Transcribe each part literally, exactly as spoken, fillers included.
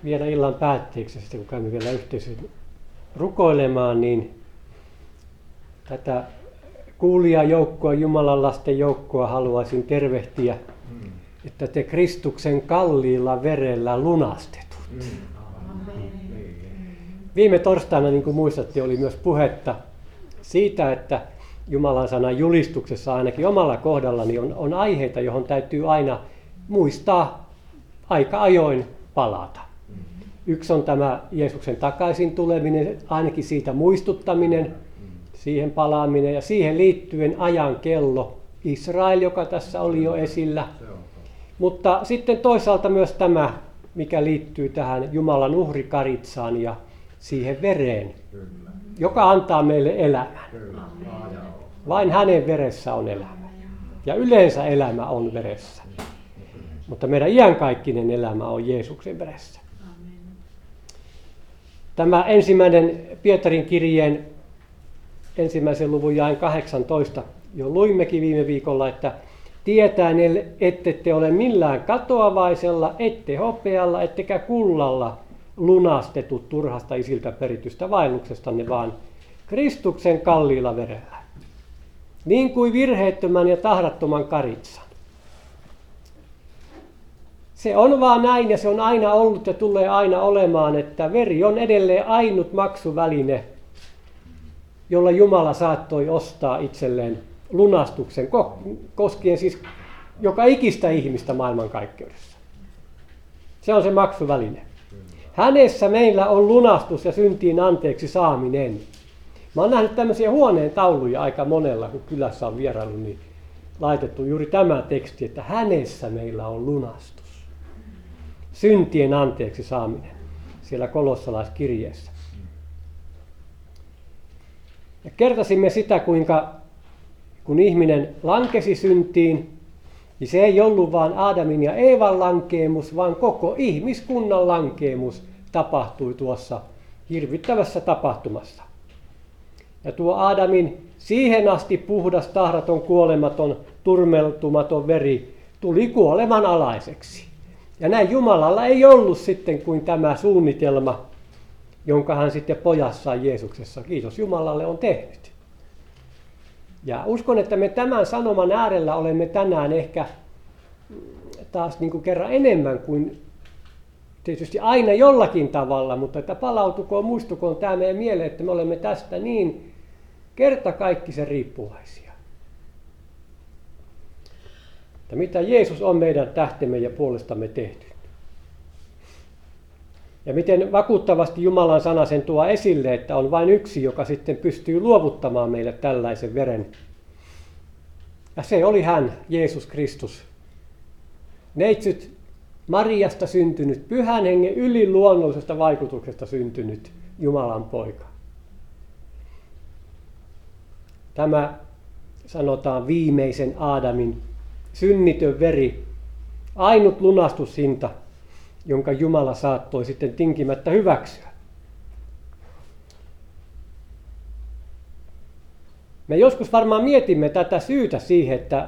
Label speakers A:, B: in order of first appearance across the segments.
A: vielä illan päätteeksi, sitten kun käymme vielä yhteisön rukoilemaan, niin tätä kuulijajoukkoa, Jumalan lasten joukkoa haluaisin tervehtiä, mm. että te Kristuksen kalliilla verellä lunastetut. Mm. Viime torstaina, niin kuin muistatte, oli myös puhetta siitä, että Jumalan sanan julistuksessa ainakin omalla kohdallani on, on aiheita, johon täytyy aina muistaa aika ajoin palata. Yksi on tämä Jeesuksen takaisin tuleminen, ainakin siitä muistuttaminen, siihen palaaminen ja siihen liittyen ajan kello, Israel, joka tässä oli jo esillä. Mutta sitten toisaalta myös tämä, mikä liittyy tähän Jumalan uhrikaritsaan ja siihen vereen, joka antaa meille elämän. Vain hänen veressä on elämä. Ja yleensä elämä on veressä. Mutta meidän iankaikkinen elämä on Jeesuksen veressä. Tämä ensimmäinen Pietarin kirjeen ensimmäisen luvun jae kahdeksantoista, jo luimmekin viime viikolla, että tietäen, ette te ole millään katoavaisella, ette hopealla, ettekä kullalla lunastetut turhasta isiltä peritystä vaelluksestanne, vaan Kristuksen kalliilla verellä. Niin kuin virheettömän ja tahrattoman karitsan. Se on vaan näin ja se on aina ollut ja tulee aina olemaan, että veri on edelleen ainut maksuväline, jolla Jumala saattoi ostaa itselleen lunastuksen, koskien siis joka ikistä ihmistä maailmankaikkeudessa. Se on se maksuväline. Hänessä meillä on lunastus ja syntiin anteeksi saaminen. Mä oon nähnyt tämmöisiä huoneen tauluja aika monella, kun kylässä on vierailu, niin laitettu juuri tämä teksti, että hänessä meillä on lunastus. Syntien anteeksi saaminen siellä kolossalaiskirjeessä. Ja kertasimme sitä, kuinka kun ihminen lankesi syntiin, niin se ei ollut vain Aadamin ja Eevan lankeemus, vaan koko ihmiskunnan lankeemus tapahtui tuossa hirvittävässä tapahtumassa. Ja tuo Aadamin siihen asti puhdas, tahraton, kuolematon, turmeltumaton veri tuli kuoleman alaiseksi. Ja näin Jumalalla ei ollut sitten kuin tämä suunnitelma, jonka hän sitten pojassaan Jeesuksessa, kiitos Jumalalle, on tehnyt. Ja uskon, että me tämän sanoman äärellä olemme tänään ehkä taas niin kuin kerran enemmän kuin tietysti aina jollakin tavalla, mutta että palautukoon, muistukoon tämä meidän mieleen, että me olemme tästä niin kertakaikkisen riippuvaisia. Että mitä Jeesus on meidän tähtemme ja puolestamme tehty. Ja miten vakuuttavasti Jumalan sana sen tuo esille, että on vain yksi, joka sitten pystyy luovuttamaan meille tällaisen veren. Ja se oli hän, Jeesus Kristus. Neitsyt Mariasta syntynyt, pyhän hengen yliluonnollisesta vaikutuksesta syntynyt Jumalan poika. Tämä sanotaan viimeisen Aadamin synnitön veri, ainut lunastushinta, jonka Jumala saattoi sitten tinkimättä hyväksyä. Me joskus varmaan mietimme tätä syytä siihen, että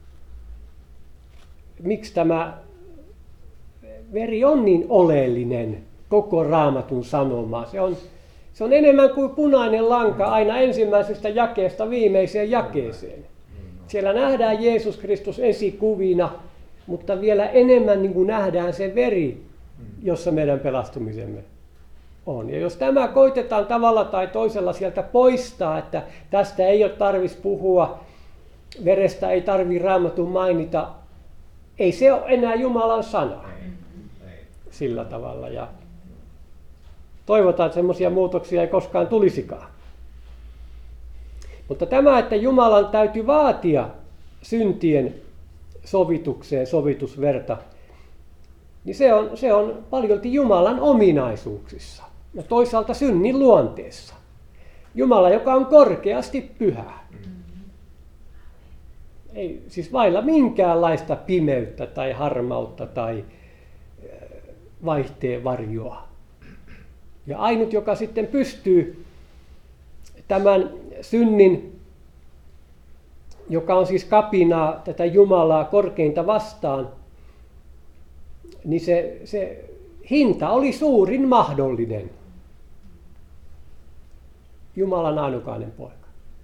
A: miksi tämä veri on niin oleellinen koko Raamatun sanoma. Se on, se on enemmän kuin punainen lanka aina ensimmäisestä jakeesta viimeiseen jakeeseen. Siellä nähdään Jeesus Kristus esikuvina, mutta vielä enemmän niin kuin nähdään se veri, jossa meidän pelastumisemme on. Ja jos tämä koitetaan tavalla tai toisella sieltä poistaa, että tästä ei ole tarvitsisi puhua, verestä ei tarvitse Raamatun mainita, ei se ole enää Jumalan sana sillä tavalla. Ja toivotaan, että semmoisia muutoksia ei koskaan tulisikaan. Mutta tämä, että Jumalan täytyy vaatia syntien sovitukseen sovitusverta, niin se on, se on paljolti Jumalan ominaisuuksissa ja toisaalta synnin luonteessa. Jumala, joka on korkeasti pyhä. Ei, siis vailla minkäänlaista pimeyttä tai harmautta tai vaihteen varjoa. Ja ainut, joka sitten pystyy tämän synnin, joka on siis kapinaa tätä Jumalaa korkeinta vastaan, niin se, se hinta oli suurin mahdollinen. Jumalan ainokainen poika,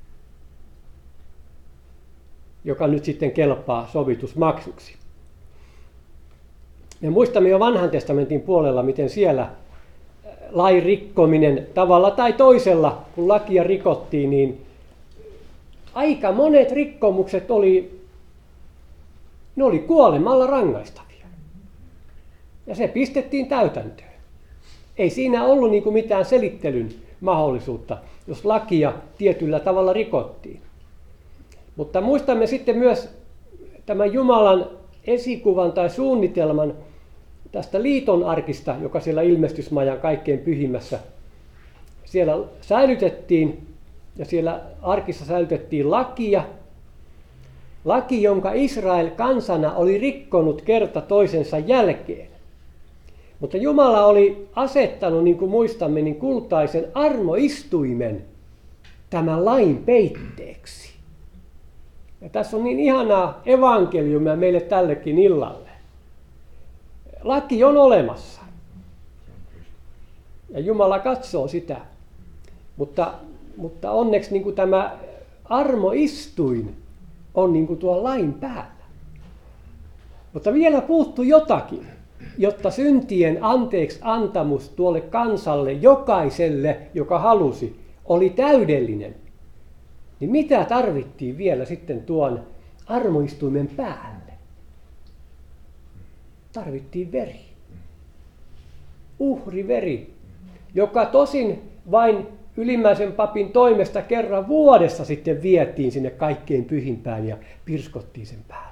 A: joka nyt sitten kelpaa sovitusmaksuksi. Me muistamme jo Vanhan testamentin puolella, miten siellä lain rikkominen tavalla tai toisella, kun lakia rikottiin, niin aika monet rikkomukset oli, ne oli kuolemalla rangaistavia. Ja se pistettiin täytäntöön. Ei siinä ollut niin kuin mitään selittelyn mahdollisuutta, jos lakia tietyllä tavalla rikottiin. Mutta muistamme sitten myös tämän Jumalan esikuvan tai suunnitelman tästä liiton arkista, joka siellä ilmestysmajan kaikkein pyhimmässä. Siellä säilytettiin ja siellä arkissa säilytettiin lakia. Laki, jonka Israel kansana oli rikkonut kerta toisensa jälkeen. Mutta Jumala oli asettanut, niin kuin muistamme, niin kultaisen armoistuimen tämän lain peitteeksi. Ja tässä on niin ihanaa evankeliumia meille tällekin illalle. Laki on olemassa. Ja Jumala katsoo sitä. Mutta, mutta onneksi niin kuin tämä armoistuin on niin kuin tuo lain päällä. Mutta vielä puuttuu jotakin, jotta syntien anteeksi antamus tuolle kansalle, jokaiselle, joka halusi, oli täydellinen. Niin mitä tarvittiin vielä sitten tuon armoistuimen päälle? Tarvittiin veri. Uhriveri, joka tosin vain ylimmäisen papin toimesta kerran vuodessa sitten vietiin sinne kaikkein pyhimpään ja pirskottiin sen päälle.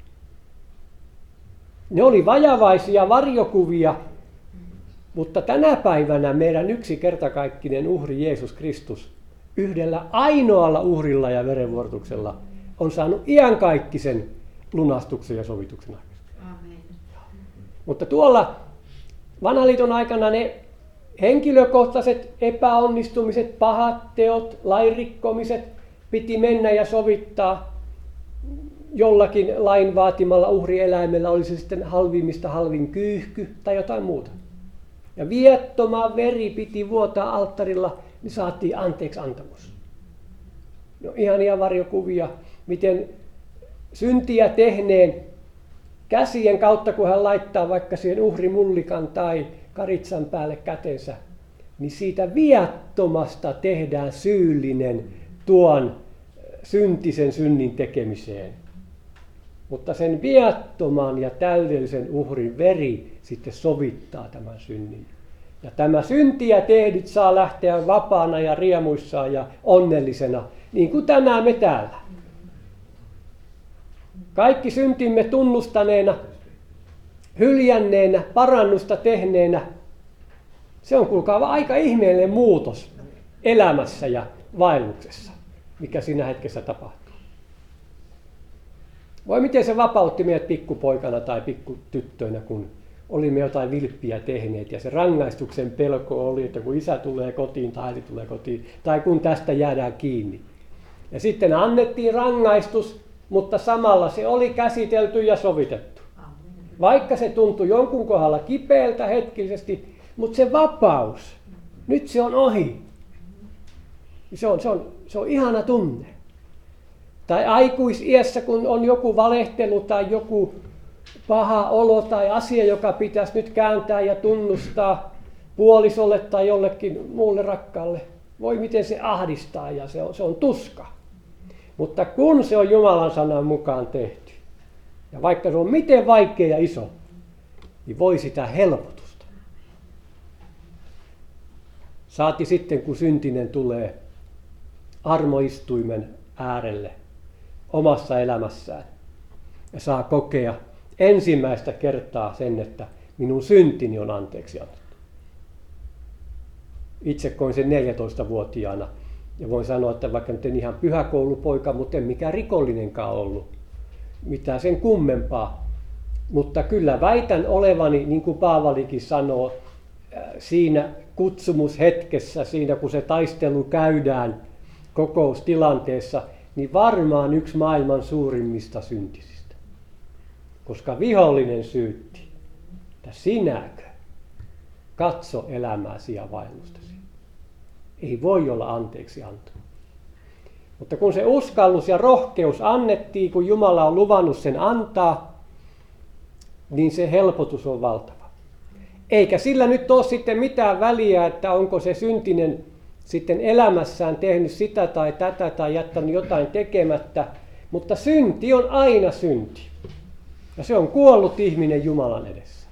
A: Ne oli vajavaisia varjokuvia, mutta tänä päivänä meidän yksi kertakaikkinen uhri Jeesus Kristus yhdellä ainoalla uhrilla ja verenvuorotuksella on saanut iankaikkisen lunastuksen ja sovituksen aikaisemmin. Mutta tuolla Vanhan liiton aikana ne henkilökohtaiset epäonnistumiset, pahat teot, lainrikkomiset piti mennä ja sovittaa jollakin lain vaatimalla uhrieläimellä, oli se sitten halvimmista halvin kyyhky tai jotain muuta. Ja viettomaan veri piti vuotaa alttarilla, niin saatiin anteeksi antamus. No ihania varjokuvia, miten syntiä tehneen käsien kautta, kun hän laittaa vaikka siihen uhrimullikan tai karitsan päälle kätensä, niin siitä viattomasta tehdään syyllinen tuon syntisen synnin tekemiseen. Mutta sen viattoman ja täydellisen uhrin veri sitten sovittaa tämän synnin. Ja tämä syntiä tehdyt saa lähteä vapaana ja riemuissaan ja onnellisena, niin kuin tänään me täällä. Kaikki syntimme tunnustaneena, hyljänneenä, parannusta tehneenä, se on kuulkaa aika ihmeellinen muutos elämässä ja vaelluksessa, mikä siinä hetkessä tapahtuu. Voi miten se vapautti meidät pikkupoikana tai pikkutyttöinä, kun olimme jotain vilppiä tehneet ja se rangaistuksen pelko oli, että kun isä tulee kotiin tai äiti tulee kotiin tai kun tästä jäädään kiinni. Ja sitten annettiin rangaistus, mutta samalla se oli käsitelty ja sovitettu. Vaikka se tuntui jonkun kohdalla kipeältä hetkisesti, mutta se vapaus, nyt se on ohi. Se on, se on, se on ihana tunne. Tai aikuisiässä, kun on joku valehtelu tai joku paha olo tai asia, joka pitäisi nyt kääntää ja tunnustaa puolisolle tai jollekin muulle rakkaalle. Voi miten se ahdistaa ja se on, se on tuska. Mutta kun se on Jumalan sanan mukaan tehty, ja vaikka se on miten vaikea ja iso, niin voi sitä helpotusta. Saati sitten, kun syntinen tulee armoistuimen äärelle omassa elämässään ja saa kokea ensimmäistä kertaa sen, että minun syntini on anteeksi annettu. Itse koin sen neljätoistavuotiaana ja voin sanoa, että vaikka nyt en ihan pyhäkoulupoika, mutta en mikään rikollinenkaan ollut. Mitään sen kummempaa. Mutta kyllä väitän olevani, niin kuin Paavalikin sanoo, siinä kutsumushetkessä, siinä kun se taistelu käydään kokoustilanteessa, niin varmaan yksi maailman suurimmista syntisistä. Koska vihollinen syytti, että sinäkö katso elämääsi ja vaellustasi. Ei voi olla anteeksi antoa. Mutta kun se uskallus ja rohkeus annettiin, kun Jumala on luvannut sen antaa, niin se helpotus on valtava. Eikä sillä nyt ole sitten mitään väliä, että onko se syntinen sitten elämässään tehnyt sitä tai tätä tai jättänyt jotain tekemättä, mutta synti on aina synti. Ja se on kuollut ihminen Jumalan edessä.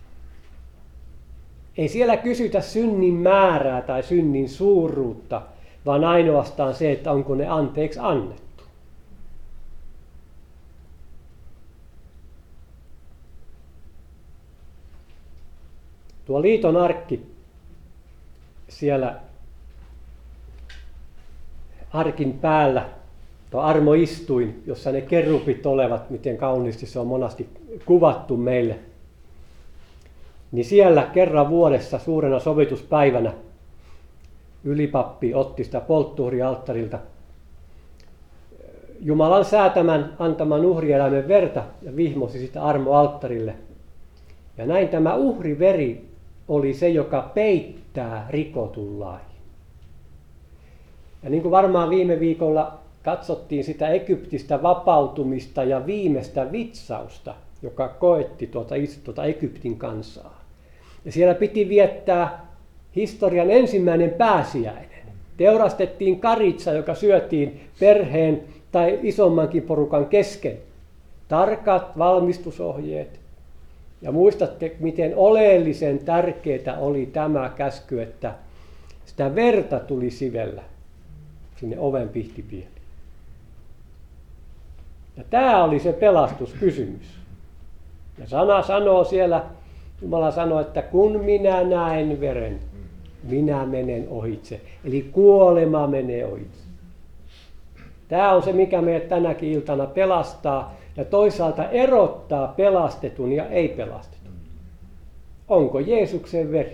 A: Ei siellä kysytä synnin määrää tai synnin suuruutta, vaan ainoastaan se, että onko ne anteeksi annettu. Tuo liiton arkki siellä arkin päällä, tuo armoistuin, jossa ne kerupit olevat, miten kauniisti se on monasti kuvattu meille, niin siellä kerran vuodessa suurena sovituspäivänä ylipappi otti sitä polttuhrialttarilta Jumalan säätämän antaman uhrieläimen verta ja vihmosi sitä armoalttarille. Ja näin tämä uhriveri oli se, joka peittää rikotun lain. Ja niin kuin varmaan viime viikolla katsottiin sitä Egyptistä vapautumista ja viimeistä vitsausta, joka koetti tuota, tuota Egyptin kansaa. Ja siellä piti viettää historian ensimmäinen pääsiäinen. Teurastettiin karitsa, joka syötiin perheen tai isommankin porukan kesken. Tarkat valmistusohjeet. Ja muistatte, miten oleellisen tärkeää oli tämä käsky, että sitä verta tuli sivellä sinne oven pihtipieliin. Ja tämä oli se pelastuskysymys. Ja sana sanoo siellä, Jumala sanoo, että kun minä näen veren, minä menen ohitse. Eli kuolema menee ohitse. Tämä on se, mikä meidät tänäkin iltana pelastaa ja toisaalta erottaa pelastetun ja ei pelastetun. Onko Jeesuksen veri?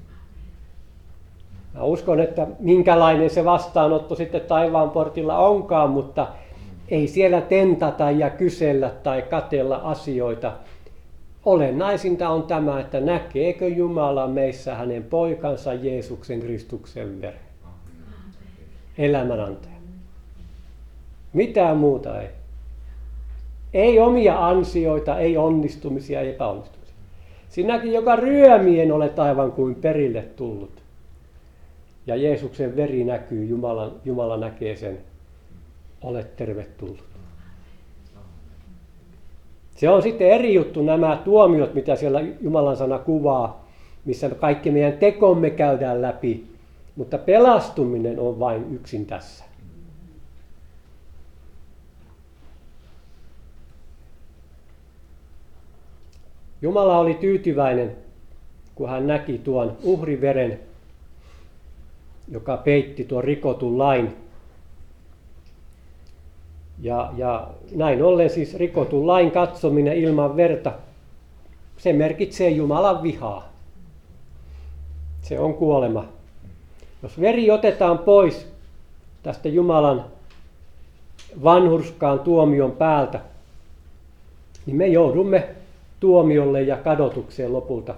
A: Mä uskon, että minkälainen se vastaanotto sitten taivaan portilla onkaan, mutta ei siellä tentata ja kysellä tai katella asioita. Olennaisinta on tämä, että näkeekö Jumala meissä hänen poikansa Jeesuksen Kristuksen veren. Elämänantaja. Mitään muuta ei. Ei omia ansioita, ei onnistumisia, ei epäonnistumisia. Sinäkin, joka ryömien olet aivan kuin perille tullut. Ja Jeesuksen veri näkyy, Jumala, Jumala näkee sen. Olet tervetullut. Se on sitten eri juttu nämä tuomiot, mitä siellä Jumalan sana kuvaa, missä kaikki meidän tekomme käydään läpi, mutta pelastuminen on vain yksin tässä. Jumala oli tyytyväinen, kun hän näki tuon uhriveren, joka peitti tuon rikotun lain. Ja, ja näin ollen siis rikotun lain katsominen ilman verta, se merkitsee Jumalan vihaa. Se on kuolema. Jos veri otetaan pois tästä Jumalan vanhurskaan tuomion päältä, niin me joudumme tuomiolle ja kadotukseen lopulta.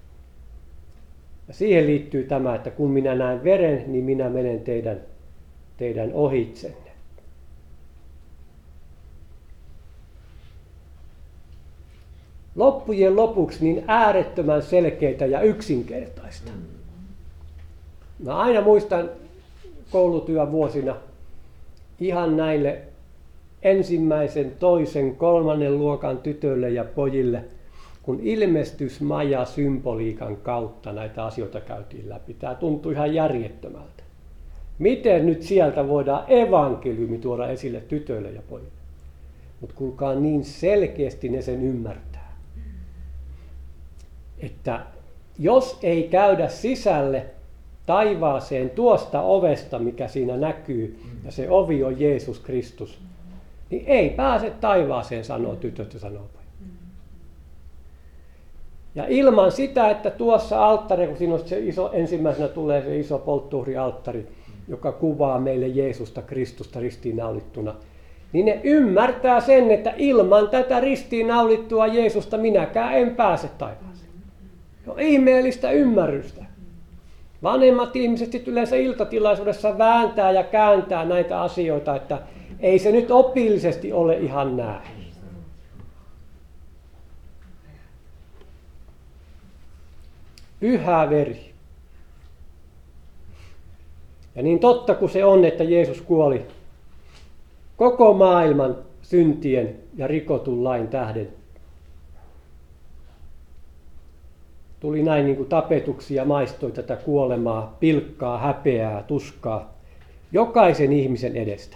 A: Ja siihen liittyy tämä, että kun minä näen veren, niin minä menen teidän, teidän ohitsenne. Loppujen lopuksi niin äärettömän selkeitä ja yksinkertaista. Mä aina muistan koulutyövuosina ihan näille ensimmäisen, toisen, kolmannen luokan tytöille ja pojille, kun ilmestysmaja symboliikan kautta näitä asioita käytiin läpi. Tämä tuntui ihan järjettömältä. Miten nyt sieltä voidaan evankeliumi tuoda esille tytöille ja pojille? Mutta kuulkaa, niin selkeästi ne sen ymmärtää. Että jos ei käydä sisälle taivaaseen tuosta ovesta, mikä siinä näkyy, ja se ovi on Jeesus Kristus, niin ei pääse taivaaseen, sanoo tytöt ja sanoo pojat. Ja ilman sitä, että tuossa alttari, kun siinä on se iso, ensimmäisenä tulee se iso polttuhrialttari, joka kuvaa meille Jeesusta Kristusta ristiinnaulittuna, niin ne ymmärtää sen, että ilman tätä ristiinnaulittua Jeesusta minäkään en pääse taivaaseen. No, ihmeellistä ymmärrystä. Vanhemmat ihmiset sitten yleensä iltatilaisuudessa vääntää ja kääntää näitä asioita, että ei se nyt opillisesti ole ihan näin. Pyhä veri. Ja niin totta kuin se on, että Jeesus kuoli koko maailman syntien ja rikotun lain tähden. Tuli näin niin kuin tapetuksi ja maistoi tätä kuolemaa, pilkkaa, häpeää, tuskaa jokaisen ihmisen edestä.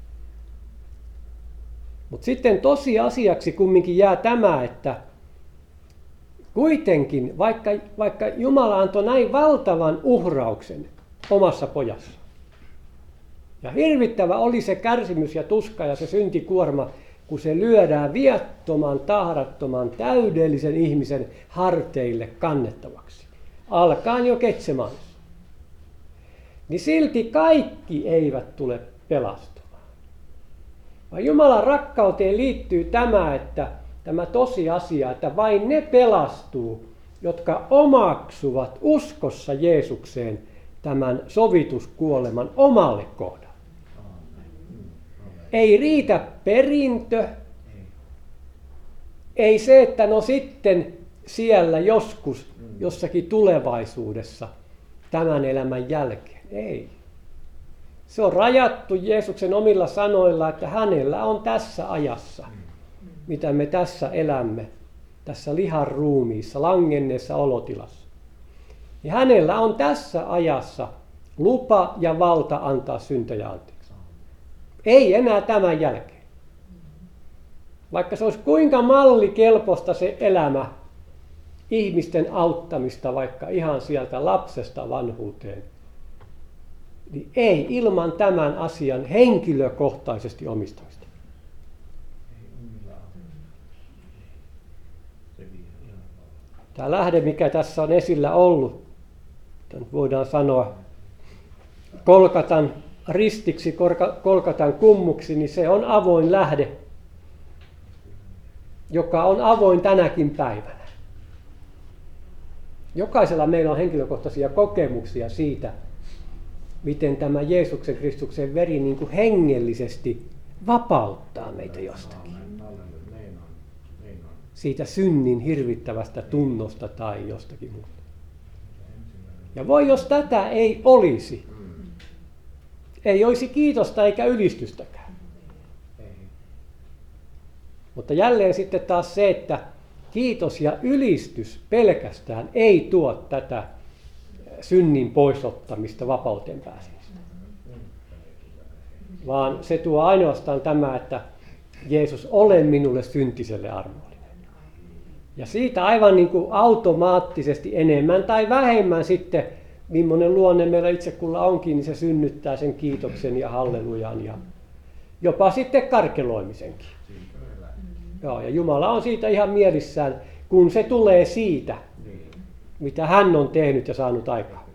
A: Mutta sitten tosiasiaksi kumminkin jää tämä, että kuitenkin, vaikka, vaikka Jumala antoi näin valtavan uhrauksen omassa pojassa, ja hirvittävä oli se kärsimys ja tuska ja se syntikuorma, kun se lyödään viattoman, tahrattoman, täydellisen ihmisen harteille kannettavaksi, alkaen jo Getsemanessa, niin silti kaikki eivät tule pelastumaan. Vaan Jumalan rakkauteen liittyy tämä, että tämä tosiasia, että vain ne pelastuu, jotka omaksuvat uskossa Jeesukseen tämän sovituskuoleman omalle kohdalle. Ei riitä perintö, ei se, että no sitten siellä joskus, jossakin tulevaisuudessa, tämän elämän jälkeen. Ei. Se on rajattu Jeesuksen omilla sanoilla, että hänellä on tässä ajassa, mitä me tässä elämme, tässä lihan ruumiissa, langenneessa olotilassa. Ja hänellä on tässä ajassa lupa ja valta antaa syntejä anteeksi. Ei enää tämän jälkeen. Vaikka se olisi kuinka mallikelpoista se elämä, ihmisten auttamista vaikka ihan sieltä lapsesta vanhuuteen, niin ei ilman tämän asian henkilökohtaisesti omistamista. Tämä lähde, mikä tässä on esillä ollut, voidaan sanoa Kolkatan ristiksi, Kolkatan kummuksi, niin se on avoin lähde, joka on avoin tänäkin päivänä. Jokaisella meillä on henkilökohtaisia kokemuksia siitä, miten tämä Jeesuksen Kristuksen veri niin kuin hengellisesti vapauttaa meitä jostakin. Siitä synnin hirvittävästä tunnosta tai jostakin muuta. Ja voi jos tätä ei olisi, ei olisi kiitosta eikä ylistystäkään. Mutta jälleen sitten taas se, että kiitos ja ylistys pelkästään ei tuo tätä synnin poisottamista, vapauteen pääsemistä. Vaan se tuo ainoastaan tämä, että Jeesus, ole minulle syntiselle armollinen. Ja siitä aivan niin kuin automaattisesti enemmän tai vähemmän sitten, millainen luonne meillä itse kulla onkin, niin se synnyttää sen kiitoksen ja hallelujan ja jopa sitten karkeloimisenkin. Joo, ja Jumala on siitä ihan mielissään, kun se tulee siitä, mitä hän on tehnyt ja saanut aikaan.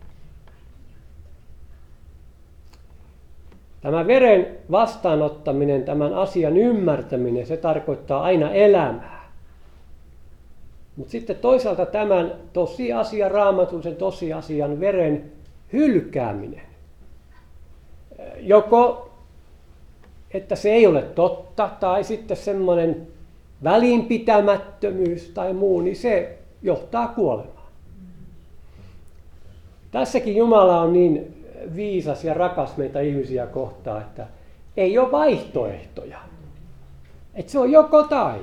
A: Tämä veren vastaanottaminen, tämän asian ymmärtäminen, se tarkoittaa aina elämää. Mutta sitten toisaalta tämän tosiasian, raamatullisen tosiasian veren hylkääminen. Joko, että se ei ole totta, tai sitten semmoinen välinpitämättömyys tai muu, niin se johtaa kuolemaan. Tässäkin Jumala on niin viisas ja rakas meitä ihmisiä kohtaan, että ei ole vaihtoehtoja. Että se on joko tai.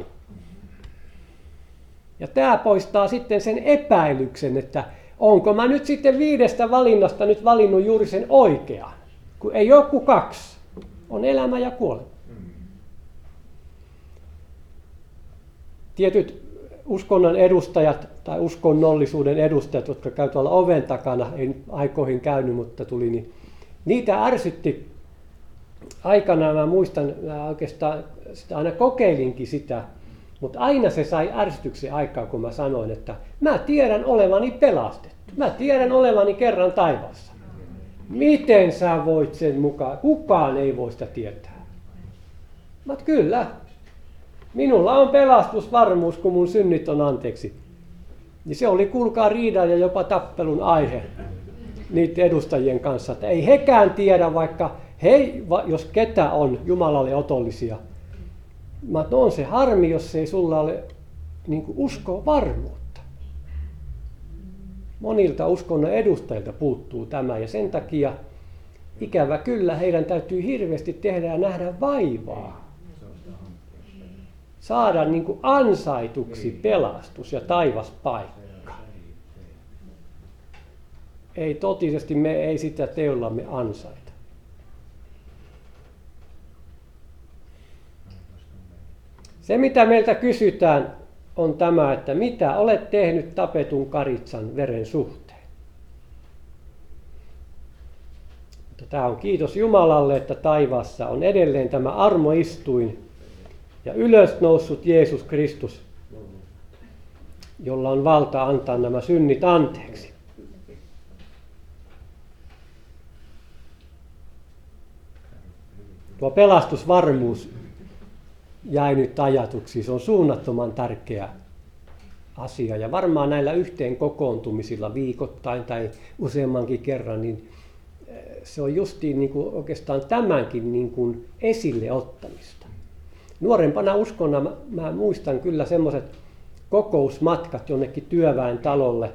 A: Ja tämä poistaa sitten sen epäilyksen, että onko mä nyt sitten viidestä valinnasta nyt valinnut juuri sen oikean. Kun ei ole kuin kaksi. On elämä ja kuolema. Tietyt uskonnon edustajat tai uskonnollisuuden edustajat, jotka käy tuolla oven takana, ei aikoihin käynyt, mutta tuli, niin niitä ärsytti aikanaan, mä muistan, mä oikeastaan sitä aina kokeilinkin sitä, mutta aina se sai ärsytyksen aikaa, kun mä sanoin, että mä tiedän olevani pelastettu, mä tiedän olevani kerran taivaassa. Miten sä voit sen mukaan? Kukaan ei voi sitä tietää. Mutta kyllä, minulla on pelastusvarmuus, kun mun synnit on anteeksi Niin se oli, kuulkaa, riidan ja jopa tappelun aihe niiden edustajien kanssa, että ei hekään tiedä, vaikka he, jos ketä on Jumalalle otollisia. Mä, no on se harmi, jos ei sulla ole niin kuin uskoa varmuutta. Monilta uskonnon edustajilta puuttuu tämä, ja sen takia ikävä kyllä heidän täytyy hirveästi tehdä ja nähdä vaivaa. Saada niin kuin ansaituksi pelastus ja taivaspaikka. Ei totisesti, me ei sitä teollamme ansaita. Se, mitä meiltä kysytään, on tämä, että mitä olet tehnyt tapetun Karitsan veren suhteen. Mutta tämä on kiitos Jumalalle, että taivaassa on edelleen tämä armoistuin ja ylösnoussut Jeesus Kristus, jolla on valta antaa nämä synnit anteeksi. Tuo pelastusvarmuus jäi nyt ajatuksiin. Se on suunnattoman tärkeä asia. Ja varmaan näillä yhteen kokoontumisilla viikoittain tai useammankin kerran, niin se on justiin niin kuin oikeastaan tämänkin niin kuin esille ottamista. Nuorempana uskona mä, mä muistan kyllä semmoiset kokousmatkat jonnekin työväen talolle,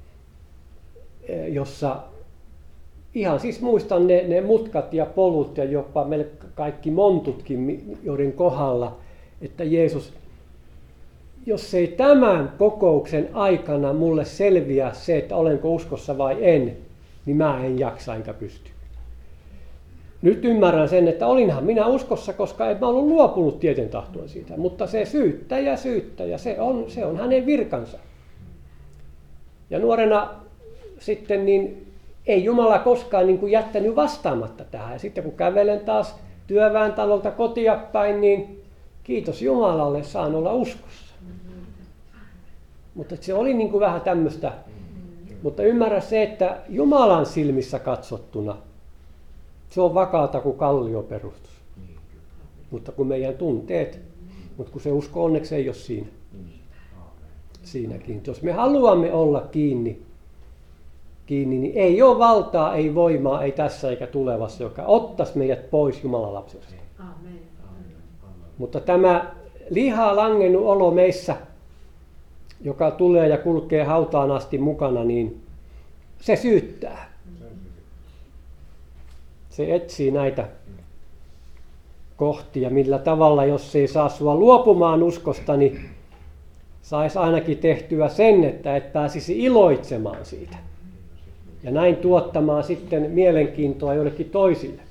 A: jossa ihan siis muistan ne, ne mutkat ja polut ja jopa meille kaikki montutkin, joiden kohdalla, että Jeesus, jos ei tämän kokouksen aikana mulle selviä se, että olenko uskossa vai en, niin mä en jaksa enkä pysty. Nyt ymmärrän sen, että olinhan minä uskossa, koska en mä ollut luopunut tieten tahtoa siitä, mutta se syyttäjä, syyttäjä, se on, se on hänen virkansa. Ja nuorena sitten niin ei Jumala koskaan niin kuin jättänyt vastaamatta tähän. Ja sitten kun kävelen taas työväen talolta kotia päin, niin kiitos Jumalalle, saan olla uskossa. Mutta se oli niin kuin vähän tämmöistä. Mutta ymmärrä se, että Jumalan silmissä katsottuna se on vakaata kuin kallioperustus. Mutta kun meidän tunteet, mutta kun se usko onneksi ei ole siinä. Siinäkin. Jos me haluamme olla kiinni, kiinni, niin ei ole valtaa, ei voimaa, ei tässä eikä tulevassa, joka ottaisi meidät pois Jumalan lapsesta. Amen. Mutta tämä lihaa langennut olo meissä, joka tulee ja kulkee hautaan asti mukana, niin se syyttää. Se etsii näitä kohtia, millä tavalla, jos ei saa sua luopumaan uskosta, niin saisi ainakin tehtyä sen, että et pääsisi iloitsemaan siitä. Ja näin tuottamaan sitten mielenkiintoa jollekin toisille.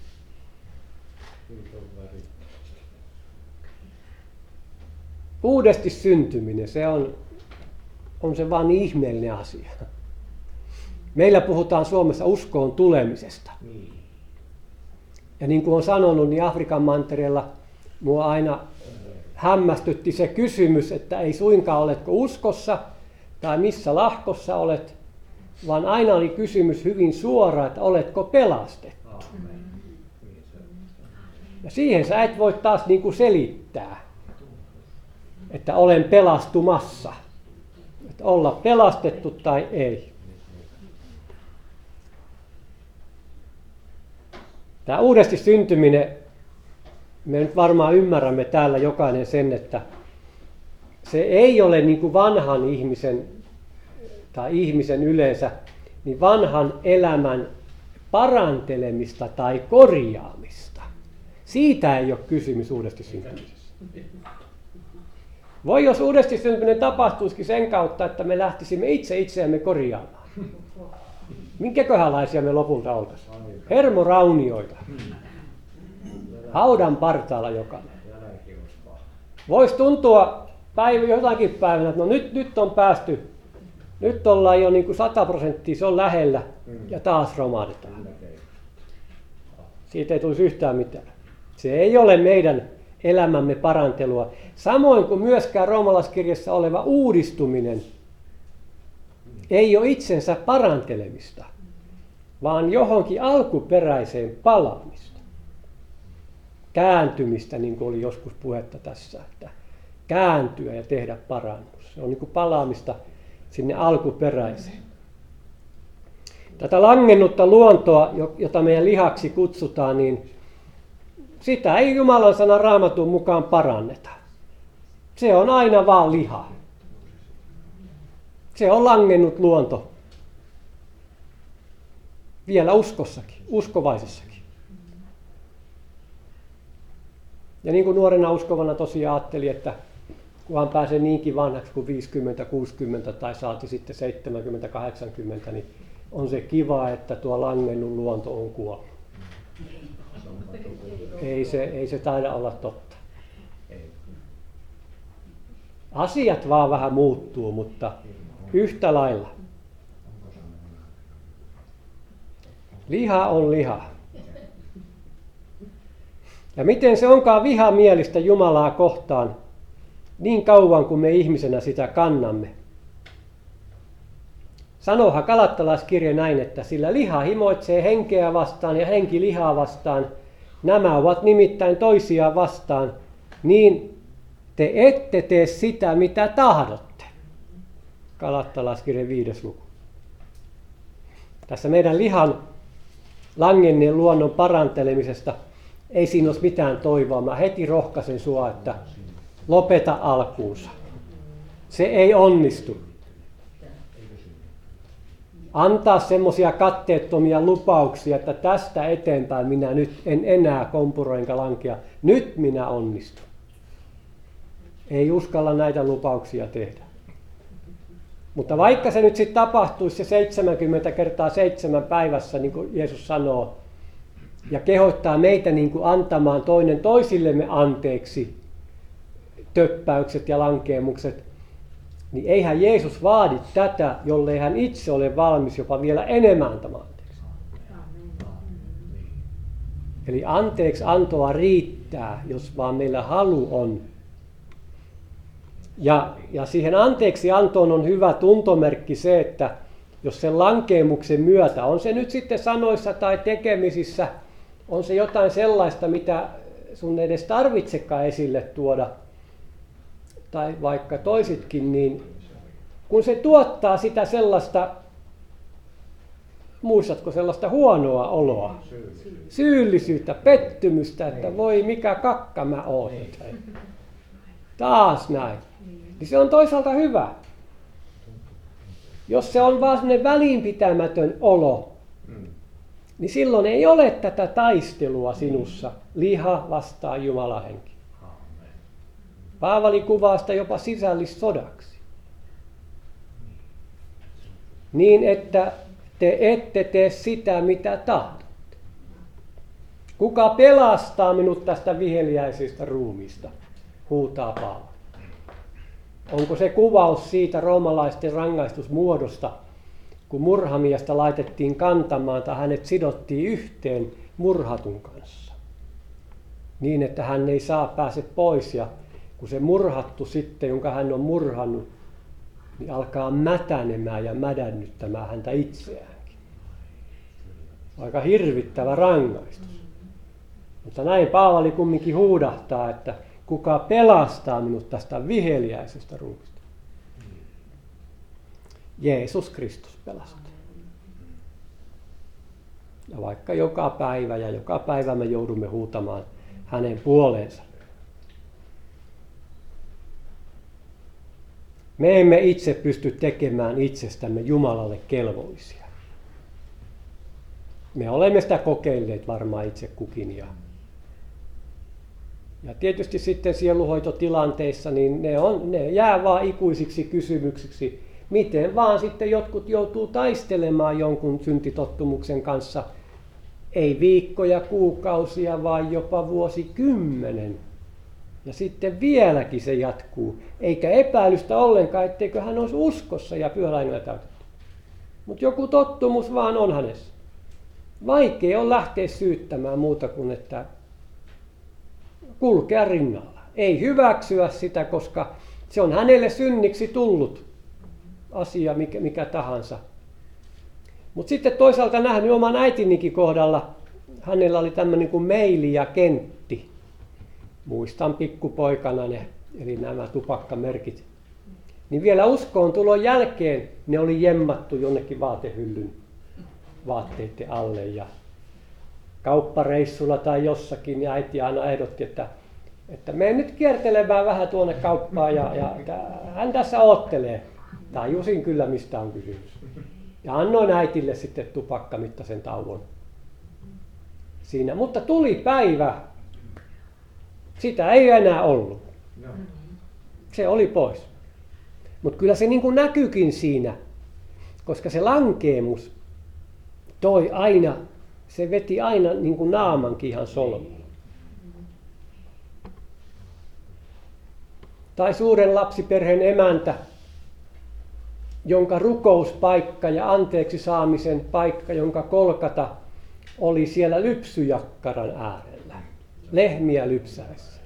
A: Uudesti syntyminen, se on, on se vaan ihmeellinen asia. Meillä puhutaan Suomessa uskoon tulemisesta. Ja niin kuin olen sanonut, niin Afrikan mantereella mua aina hämmästytti se kysymys, että ei suinkaan oletko uskossa tai missä lahkossa olet, vaan aina oli kysymys hyvin suora, että oletko pelastettu. Ja siihen sä et voi taas niin kuin selittää, että olen pelastumassa. Että olla pelastettu tai ei. Tämä uudesti syntyminen, me nyt varmaan ymmärrämme täällä jokainen sen, että se ei ole niin kuin vanhan ihmisen tai ihmisen yleensä, niin vanhan elämän parantelemista tai korjaamista. Siitä ei ole kysymys uudesti syntymisessä. Voi jos uudesti syntyminen tapahtuisikin sen kautta, että me lähtisimme itse itseämme korjaamaan. Minkäköhänlaisia me lopulta oltaisiin? Hermoraunioita. Haudan partaalla jokainen. Voisi tuntua päivä, jotakin päivänä, että no nyt, nyt on päästy, nyt ollaan jo niin kuin sata prosenttia, se on lähellä ja taas romahdetaan. Siitä ei tulisi yhtään mitään. Se ei ole meidän elämämme parantelua. Samoin kuin myöskään roomalaiskirjassa oleva uudistuminen ei ole itsensä parantelemista, vaan johonkin alkuperäiseen palaamista. Kääntymistä, niin kuin oli joskus puhetta tässä, että kääntyä ja tehdä parannus. Se on niin kuin palaamista sinne alkuperäiseen. Tätä langennutta luontoa, jota meidän lihaksi kutsutaan, niin sitä ei Jumalan sana Raamatun mukaan paranneta. Se on aina vaan liha. Se on langennut luonto. Vielä uskossakin, uskovaisessakin. Ja niin kuin nuorena uskovana tosiaan ajattelin, että kunhan pääsee niinkin vanhaksi kuin viisikymmentä, kuusikymmentä tai saati sitten seitsemänkymmentä, kahdeksankymmentä, niin on se kiva, että tuo langennut luonto on kuollut. Ei se, ei se taida olla totta. Asiat vaan vähän muuttuu, mutta yhtä lailla. Liha on liha. Ja miten se onkaan vihamielistä Jumalaa kohtaan, niin kauan kuin me ihmisenä sitä kannamme. Sanoohan Galattalaiskirja näin, että sillä liha himoitsee henkeä vastaan ja henki lihaa vastaan. Nämä ovat nimittäin toisiaan vastaan, niin te ette tee sitä, mitä tahdotte. Galattalaiskirjan viides luku. Tässä meidän lihan langenneen luonnon parantelemisesta ei siinä olisi mitään toivoa. Mä heti rohkaisen sua, että lopeta alkuunsa. Se ei onnistu. Antaa semmoisia katteettomia lupauksia, että tästä eteenpäin minä nyt en enää kompuro enkä lankea. Nyt minä onnistun. Ei uskalla näitä lupauksia tehdä. Mutta vaikka se nyt sitten tapahtuisi se seitsemänkymmentä kertaa seitsemän päivässä, niin kuin Jeesus sanoo, ja kehottaa meitä niin kuin antamaan toinen toisillemme anteeksi töppäykset ja lankeemukset, niin eihän Jeesus vaadi tätä, jollei hän itse ole valmis jopa vielä enemmän antamaan anteeksi. Eli anteeksi antoa riittää, jos vaan meillä halu on. Ja, ja siihen anteeksi antoon on hyvä tuntomerkki se, että jos sen lankeemuksen myötä, on se nyt sitten sanoissa tai tekemisissä, on se jotain sellaista, mitä sun ei edes tarvitsekaan esille tuoda, tai vaikka toisitkin, niin kun se tuottaa sitä sellaista, muistatko sellaista huonoa oloa, syyllisyyttä, pettymystä, että voi mikä kakka mä oon. Taas näin. Niin se on toisaalta hyvä. Jos se on vaan sellainen välinpitämätön olo, niin silloin ei ole tätä taistelua sinussa, liha vastaan Jumalan henki. Paavali kuvaa sitä jopa sisällissodaksi. Niin, että te ette tee sitä, mitä tahdotte. Kuka pelastaa minut tästä viheliäisestä ruumista, huutaa Paavali. Onko se kuvaus siitä roomalaisten rangaistusmuodosta, kun murhamiestä laitettiin kantamaan tai hänet sidottiin yhteen murhatun kanssa, niin että hän ei saa pääse pois, ja kun se murhattu sitten, jonka hän on murhannut, niin alkaa mätänemään ja mädännyttämään häntä itseäänkin. Aika hirvittävä rangaistus. Mutta näin Paavali kumminkin huudahtaa, että kuka pelastaa minut tästä viheliäisestä ruumista? Jeesus Kristus pelastaa. Ja vaikka joka päivä ja joka päivä me joudumme huutamaan hänen puoleensa. Me emme itse pysty tekemään itsestämme Jumalalle kelvollisia. Me olemme sitä kokeilleet varmaan itse kukin. Ja, ja tietysti sitten sieluhoitotilanteissa niin ne, on, ne jää vaan ikuisiksi kysymyksiksi. Miten vaan sitten jotkut joutuu taistelemaan jonkun syntitottumuksen kanssa, ei viikkoja, kuukausia, vaan jopa vuosikymmenen. Ja sitten vieläkin se jatkuu, eikä epäilystä ollenkaan, etteikö hän olisi uskossa ja pyhällä täytetty. Mutta joku tottumus vaan on hänessä. Vaikea on lähteä syyttämään muuta kuin, että kulkea rinnalla. Ei hyväksyä sitä, koska se on hänelle synniksi tullut asia mikä, mikä tahansa. Mutta sitten toisaalta nähnyt oman äitinikin kohdalla, hänellä oli tämmöinen kuin Meili ja Kentti. Muistan pikkupoikana ne, eli nämä tupakkamerkit. niin vielä uskoon tulon jälkeen ne oli jemmattu jonnekin vaatehyllyn vaatteiden alle. Ja kauppareissulla tai jossakin, niin äiti aina ehdotti, että, että mene nyt kiertelemään vähän tuonne kauppaan ja, ja hän tässä oottelee. Tajusin kyllä, mistä on kysymys. Ja annoin äitille sitten tupakkamittaisen tauon siinä. Mutta tuli päivä, sitä ei enää ollut. Se oli pois. Mutta kyllä se niin kuin näkyykin siinä, koska se lankeemus toi aina, se veti aina niin kuin naamankin ihan solmuun. Tai suuren lapsiperheen emäntä, jonka rukouspaikka ja anteeksi saamisen paikka, jonka kolkata oli siellä lypsyjakkaran äärellä, lehmiä lypsäessä.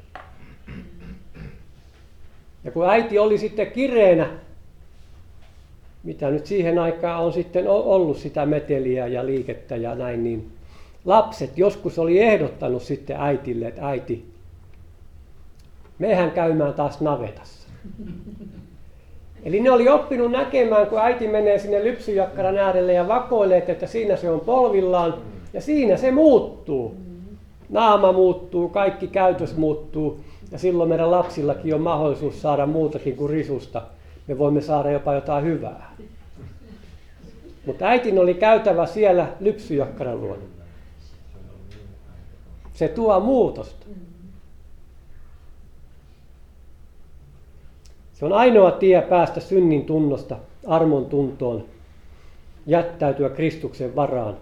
A: Ja kun äiti oli sitten kireenä, mitä nyt siihen aikaan on sitten ollut sitä meteliä ja liikettä ja näin, niin lapset joskus oli ehdottanut sitten äitille, että äiti, mehän käymään taas navetassa. Eli ne oli oppinut näkemään, kun äiti menee sinne lypsyjakkaran äärelle ja vakoilee, että siinä se on polvillaan ja siinä se muuttuu. Naama muuttuu, kaikki käytös muuttuu ja silloin meidän lapsillakin on mahdollisuus saada muutakin kuin risusta. Me voimme saada jopa jotain hyvää. Mutta äitin oli käytävä siellä lypsyjakkaran luona. Se tuo muutosta. Se on ainoa tie päästä synnin tunnosta armon tuntoon, jättäytyä Kristuksen varaan.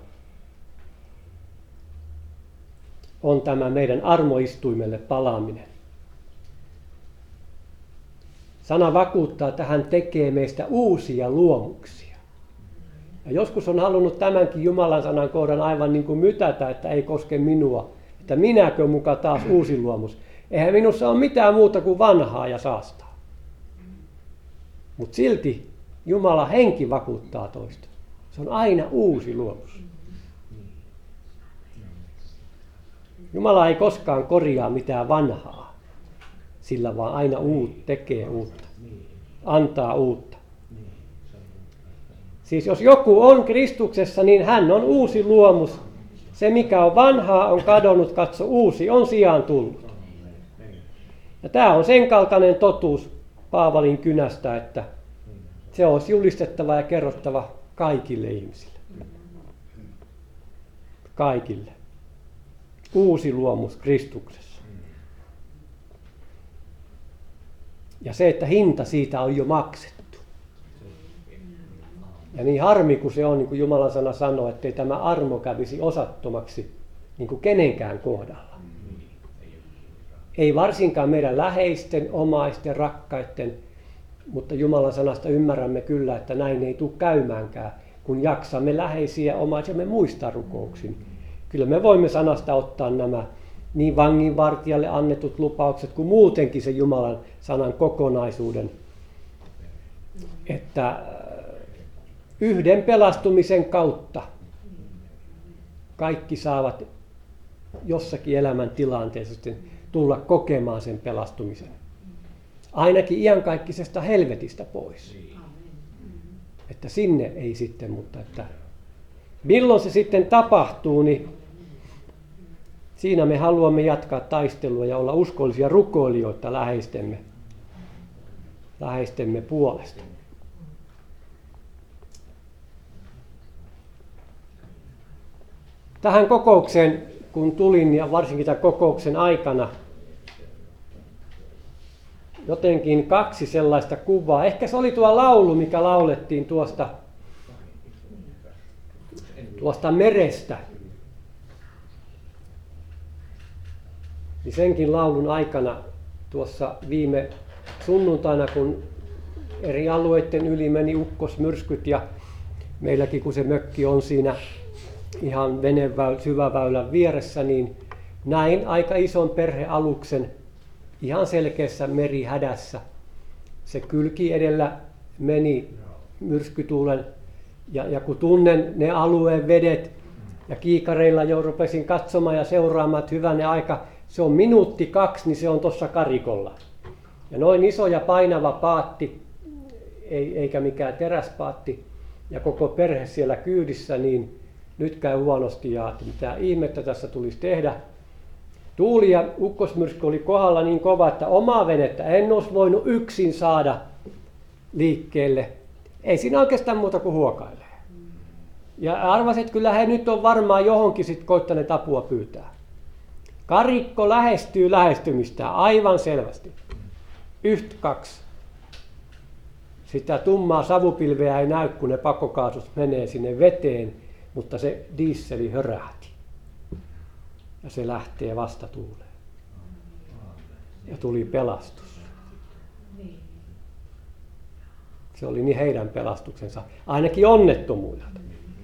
A: On tämä meidän armoistuimelle palaaminen. Sana vakuuttaa, että hän tekee meistä uusia luomuksia. Ja joskus on halunnut tämänkin Jumalan sanan kohdan aivan niin kuin mytätä, että ei koske minua. Että minäkö muka taas uusi luomus. Eihän minussa ole mitään muuta kuin vanhaa ja saastaa. Mutta silti Jumala henki vakuuttaa toista. Se on aina uusi luomus. Jumala ei koskaan korjaa mitään vanhaa, sillä vaan aina uut tekee uutta, antaa uutta. Siis jos joku on Kristuksessa, niin hän on uusi luomus. Se mikä on vanhaa on kadonnut, katso uusi on sijaan tullut. Ja tämä on sen kaltainen totuus Paavalin kynästä, että se olisi julistettava ja kerrottava kaikille ihmisille. Kaikille. Uusi luomus Kristuksessa. Ja se, että hinta siitä on jo maksettu. Ja niin harmi kuin se on, niin kuin Jumalan sana sanoo, ettei tämä armo kävisi osattomaksi niin kuin kenenkään kohdalla. Ei varsinkaan meidän läheisten, omaisten, rakkaiden, mutta Jumalan sanasta ymmärrämme kyllä, että näin ei tule käymäänkään, kun jaksamme läheisiä omaisemme muistaa rukouksin. Kyllä me voimme sanasta ottaa nämä niin vanginvartijalle annetut lupaukset kuin muutenkin se Jumalan sanan kokonaisuuden, että yhden pelastumisen kautta kaikki saavat jossakin elämän tilanteessa tulla kokemaan sen pelastumisen. Ainakin iankaikkisesta helvetistä pois. Että sinne ei sitten, mutta että milloin se sitten tapahtuu, niin siinä me haluamme jatkaa taistelua ja olla uskollisia rukoilijoita läheistemme, läheistemme puolesta. Tähän kokoukseen, kun tulin ja varsinkin tämän kokouksen aikana, jotenkin kaksi sellaista kuvaa. Ehkä se oli tuo laulu, mikä laulettiin tuosta, tuosta merestä. Niin senkin laulun aikana tuossa viime sunnuntaina, kun eri alueiden yli meni ukkosmyrskyt ja meilläkin kun se mökki on siinä ihan veneväy- syväväylän vieressä, niin näin aika ison perhealuksen ihan selkeässä merihädässä. Se kylki edellä meni myrskytuulen ja, ja kun tunnen ne alueen vedet ja kiikareilla jo rupesin katsomaan ja seuraamaan, että hyvänen aika, se on minuutti kaksi, niin se on tuossa karikolla. Ja noin iso ja painava paatti ei, eikä mikään teräspaatti, ja koko perhe siellä kyydissä, niin nyt käy huonosti ja että mitä ihmettä tässä tulisi tehdä. Tuuli ja ukkosmyrsky oli kohdalla niin kova, että omaa venettä en olisi voinut yksin saada liikkeelle. Ei siinä oikeastaan muuta kuin huokailee. Ja arvasin, että kyllä he nyt on varmaan johonkin sit koittaneet apua pyytää. Karikko lähestyy lähestymistä aivan selvästi. Yht kaksi. Sitä tummaa savupilveä ei näy, kun ne pakokaasut menee sinne veteen, mutta se dieseli hörähti. Ja se lähtee vastatuuleen. Ja tuli pelastus. Se oli niin heidän pelastuksensa, ainakin onnettomuudelta.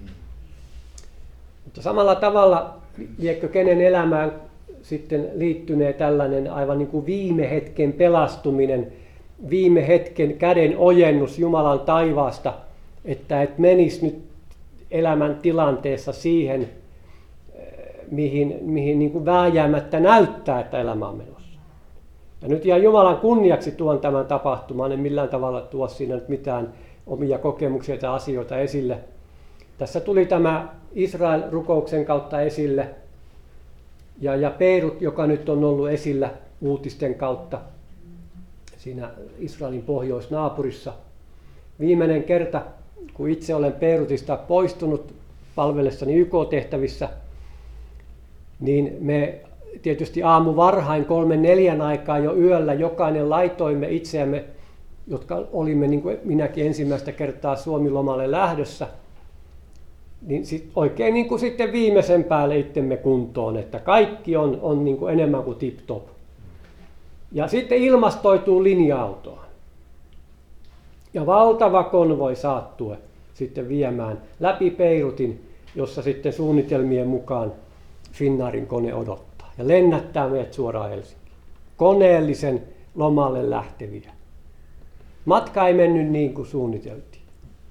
A: Mutta samalla tavalla, liekö kenen elämään sitten liittynee tällainen aivan niin kuin viime hetken pelastuminen, viime hetken käden ojennus Jumalan taivaasta, että et menisi nyt elämän tilanteessa siihen, mihin, mihin niin kuin vääjäämättä näyttää, että elämä on menossa. Ja nyt ihan Jumalan kunniaksi tuon tämän tapahtuman, en millään tavalla tuo siinä nyt mitään omia kokemuksia tai asioita esille. Tässä tuli tämä Israel-rukouksen kautta esille, ja, ja Beirut, joka nyt on ollut esillä uutisten kautta siinä Israelin pohjoisnaapurissa. Viimeinen kerta, kun itse olen Beirutista poistunut palvellessani Y K-tehtävissä, niin me tietysti aamu varhain kolmen neljän aikaa jo yöllä jokainen laitoimme itseämme, jotka olimme niin kuin minäkin ensimmäistä kertaa Suomi-lomalle lähdössä, niin sit oikein niin kuin sitten viimeisen päälle itsemme kuntoon, että kaikki on, on niin kuin enemmän kuin tip-top. Ja sitten ilmastoituu linja-autoon. Ja valtava konvoi saattue sitten viemään läpi Beirutin, jossa sitten suunnitelmien mukaan Finnairin kone odottaa. Ja lennättää meidät suoraan Helsinkiin. Koneellisen lomalle lähteviä. Matka ei mennyt niin kuin suunniteltiin.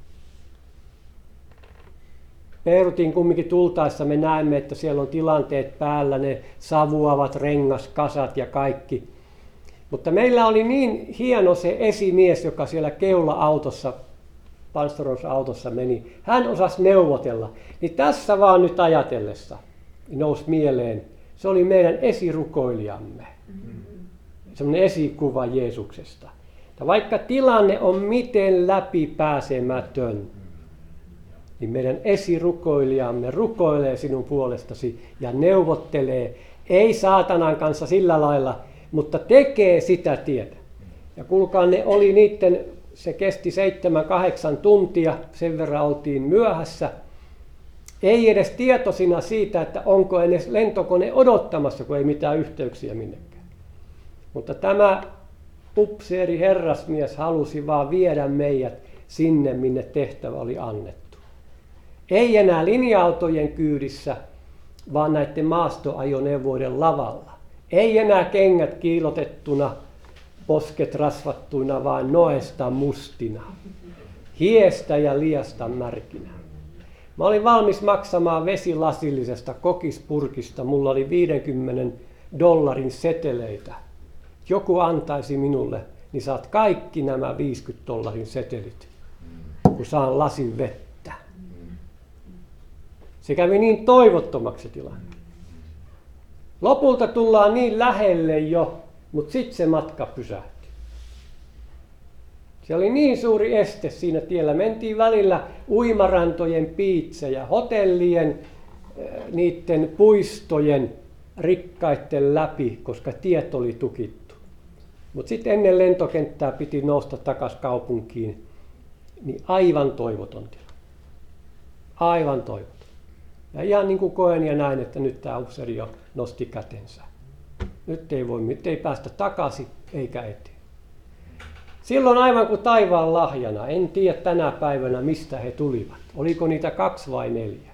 A: Beirutin kumminkin tultaessa me näemme, että siellä on tilanteet päällä, ne savuavat rengaskasat ja kaikki. Mutta meillä oli niin hieno se esimies, joka siellä keula-autossa, Panstaros-autossa meni. Hän osasi neuvotella. Niin tässä vaan nyt ajatellessa nousi mieleen. Se oli meidän esirukoilijamme. Sellainen esikuva Jeesuksesta. Ja vaikka tilanne on miten läpipääsemätön, niin meidän esirukoilijamme rukoilee sinun puolestasi ja neuvottelee. Ei saatanan kanssa sillä lailla, mutta tekee sitä tietä. Ja kuulkaa, ne oli niiden, se kesti seitsemän, kahdeksan tuntia, sen verran oltiin myöhässä. Ei edes tietoisina siitä, että onko edes lentokone odottamassa, kun ei mitään yhteyksiä minnekään. Mutta tämä upseeri herrasmies halusi vaan viedä meidät sinne, minne tehtävä oli annettu. Ei enää linja-autojen kyydissä, vaan näiden maastoajoneuvoiden lavalla. Ei enää kengät kiilotettuna, posket rasvattuina, vaan noesta mustina. Hiestä ja liasta märkinä. Mä olin valmis maksamaan vesilasillisesta kokispurkista. Mulla oli viidenkymmenen dollarin seteleitä. Joku antaisi minulle, niin saat kaikki nämä viisikymmentä dollarin setelit, kun saan lasin vettä. Se kävi niin toivottomaksi tilanne. Lopulta tullaan niin lähelle jo, mutta sitten se matka pysähtyi. Se oli niin suuri este siinä tiellä. Mentiin välillä uimarantojen piitsejä, hotellien, niiden puistojen rikkaitten läpi, koska tiet oli tukittu. Mutta sitten ennen lentokenttää piti nousta takaisin kaupunkiin, niin aivan toivoton tila. Aivan toivoton. Ja ihan niin kuin koen ja näin, että nyt tämä upseeri jo nosti kätensä. Nyt ei voi, nyt ei päästä takaisin eikä eteen. Silloin aivan kuin taivaan lahjana, en tiedä tänä päivänä mistä he tulivat. Oliko niitä kaksi vai neljä?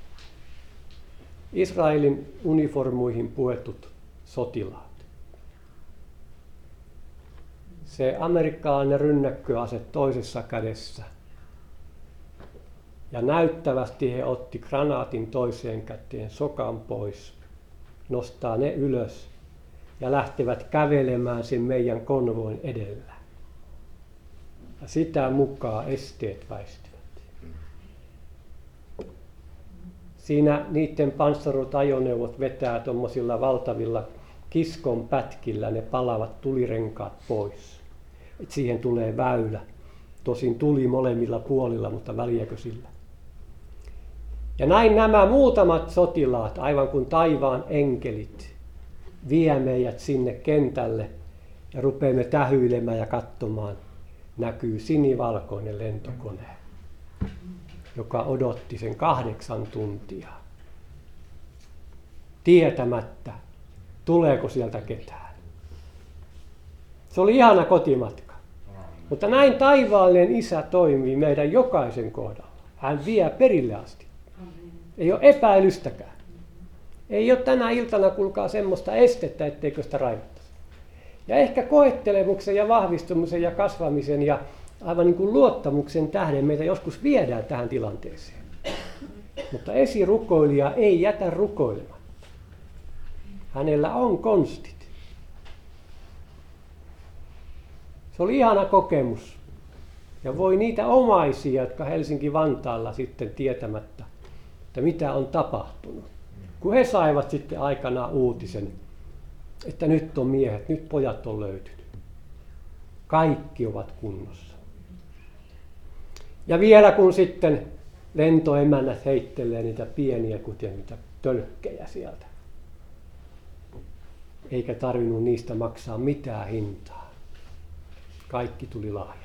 A: Israelin uniformuihin puetut sotilaat. Se amerikkalainen rynnäkköase toisessa kädessä. Ja näyttävästi he otti granaatin toiseen käteen, sokan pois, nostaa ne ylös ja lähtevät kävelemään sen meidän konvoin edellä. ja sitä mukaan esteet väistyvät. Siinä niiden panssarut ajoneuvot vetää tuommoisilla valtavilla kiskon pätkillä, ne palavat tulirenkaat pois. Et siihen tulee väylä. Tosin tuli molemmilla puolilla, mutta väliäkö sillä? Ja näin nämä muutamat sotilaat, aivan kuin taivaan enkelit, vie meidät sinne kentälle ja rupeamme tähyilemään ja katsomaan. Näkyy sinivalkoinen lentokone, joka odotti sen kahdeksan tuntia, tietämättä, tuleeko sieltä ketään. Se oli ihana kotimatka. Mutta näin taivaallinen Isä toimii meidän jokaisen kohdalla. Hän vie perille asti. Ei ole epäilystäkään. Ei ole tänä iltana, kuulkaa, semmoista estettä, etteikö sitä raivattaisi. Ja ehkä koettelemuksen ja vahvistumisen ja kasvamisen ja aivan niin kuin luottamuksen tähden meitä joskus viedään tähän tilanteeseen. Mutta esirukoilija ei jätä rukoilematta. Hänellä on konstit. Se oli ihana kokemus. Ja voi niitä omaisia, jotka Helsinki-Vantaalla sitten tietämättä, että mitä on tapahtunut. Kun he saivat sitten aikanaan uutisen, että nyt on miehet, nyt pojat on löytynyt. Kaikki ovat kunnossa. Ja vielä kun sitten lentoemännät heittelee niitä pieniä, kuten niitä tölkkejä sieltä. Eikä tarvinnut niistä maksaa mitään hintaa. Kaikki tuli lahjana.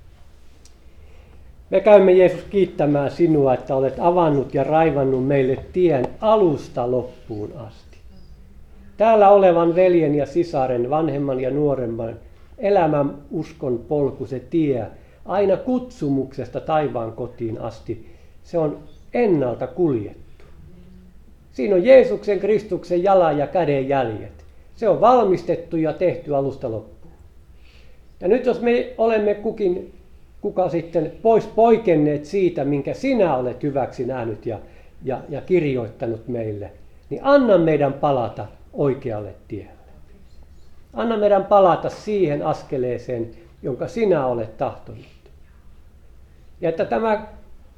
A: Me käymme, Jeesus, kiittämään sinua, että olet avannut ja raivannut meille tien alusta loppuun asti. Täällä olevan veljen ja sisaren, vanhemman ja nuoremman, elämän uskon polku, se tie, aina kutsumuksesta taivaan kotiin asti, se on ennalta kuljettu. Siinä on Jeesuksen Kristuksen jalan ja käden jäljet. Se on valmistettu ja tehty alusta loppuun. Ja nyt jos me olemme kukin, kuka sitten pois poikenneet siitä, minkä sinä olet hyväksi nähnyt ja, ja, ja kirjoittanut meille, niin anna meidän palata oikealle tielle. Anna meidän palata siihen askeleeseen, jonka sinä olet tahtonut. Ja että tämä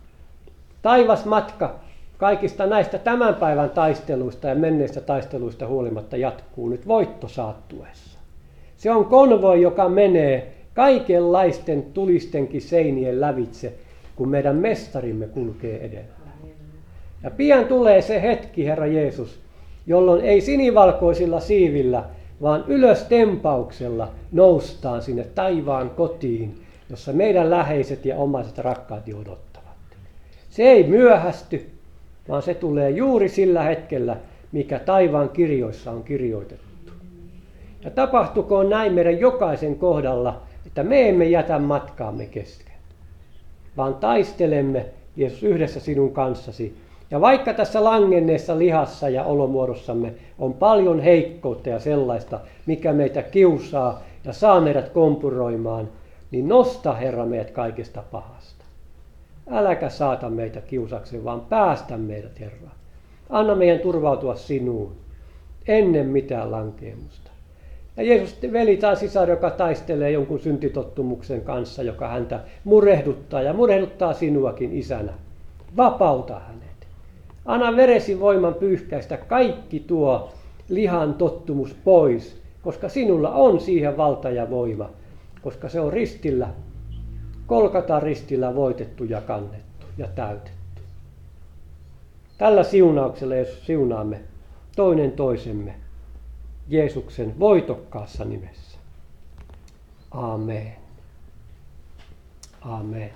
A: taivasmatka kaikista näistä tämän päivän taisteluista ja menneistä taisteluista huolimatta jatkuu nyt voitto saattuessa. Se on konvoi, joka menee kaikenlaisten tulistenkin seinien lävitse, kun meidän mestarimme kulkee edellä. Ja pian tulee se hetki, Herra Jeesus, jolloin ei sinivalkoisilla siivillä, vaan ylös tempauksella noustaan sinne taivaan kotiin, jossa meidän läheiset ja omaiset rakkaat odottavat. Se ei myöhästy, vaan se tulee juuri sillä hetkellä, mikä taivaan kirjoissa on kirjoitettu. Ja tapahtukoon näin meidän jokaisen kohdalla, että me emme jätä matkaamme kesken, vaan taistelemme, Jeesus, yhdessä sinun kanssasi. Ja vaikka tässä langenneessa lihassa ja olomuodossamme on paljon heikkoutta ja sellaista, mikä meitä kiusaa ja saa meidät kompuroimaan, niin nosta, Herra, meidät kaikesta pahasta. Äläkä saata meitä kiusakseen, vaan päästä meidät, Herra. Anna meidän turvautua sinuun ennen mitään lankeemusta. Ja Jeesus, veli tai sisar, joka taistelee jonkun syntitottumuksen kanssa, joka häntä murehduttaa ja murehduttaa sinuakin isänä. Vapauta hänet. Anna veresi voiman pyyhkäistä kaikki tuo lihan tottumus pois, koska sinulla on siihen valta ja voima, koska se on ristillä, Golgatan ristillä voitettu ja kannettu ja täytetty. Tällä siunauksella, jos siunaamme toinen toisemme Jeesuksen voitokkaassa nimessä. Amen. Amen.